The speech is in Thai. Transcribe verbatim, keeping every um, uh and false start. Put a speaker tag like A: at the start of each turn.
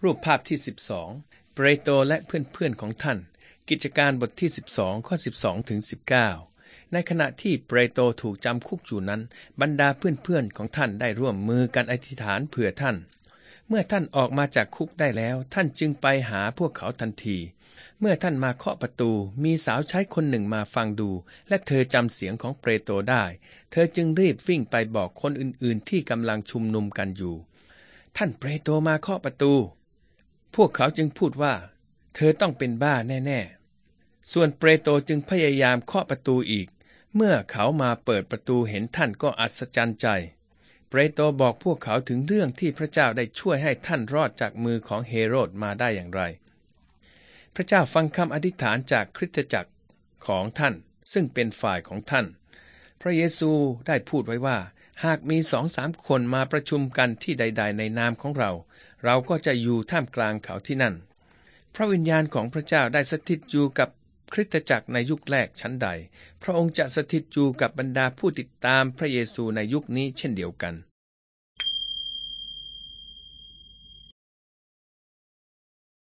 A: รูปภาพที่สิบสองเปโตรและเพื่อนๆของท่านกิจการบทที่สิบสองข้อสิบสองถึงสิบเก้าในขณะที่เปโตรถูกจำคุกอยู่นั้นบรรดาเพื่อนๆของท่านได้ร่วมมือกันอธิษฐานเผื่อท่านเมื่อท่านออกมาจากคุกได้แล้วท่านจึงไปหาพวกเขาทันทีเมื่อท่านมาเคาะประตูมีสาวใช้คนหนึ่งมาฟังดูและเธอจำเสียงของเปโตรได้เธอจึงรีบวิ่งไปบอกคนอื่นๆที่กำลังชุมนุมกันอยู่ท่านเปโตรมาเคาะประตูพวกเขาจึงพูดว่าเธอต้องเป็นบ้าแน่ๆส่วนเปโตรจึงพยายามเคาะประตูอีกเมื่อเขามาเปิดประตูเห็นท่านก็อัศจรรย์ใจเปโตรบอกพวกเขาถึงเรื่องที่พระเจ้าได้ช่วยให้ท่านรอดจากมือของเฮโรดมาได้อย่างไรพระเจ้าฟังคำอธิษฐานจากคริสตจักรของท่านซึ่งเป็นฝ่ายของท่านพระเยซูได้พูดไว้ว่าหากมีสองสามคนมาประชุมกันที่ใดๆในนามของเราเราก็จะอยู่ท่ามกลางเขาที่นั่นพระวิญญาณของพระเจ้าได้สถิตอยู่กับคริสตจักรในยุคแรกชั้นใดพระองค์จะสถิตอยู่กับบรรดาผู้ติดตามพระเยซูในยุคนี้เช่นเดียวกัน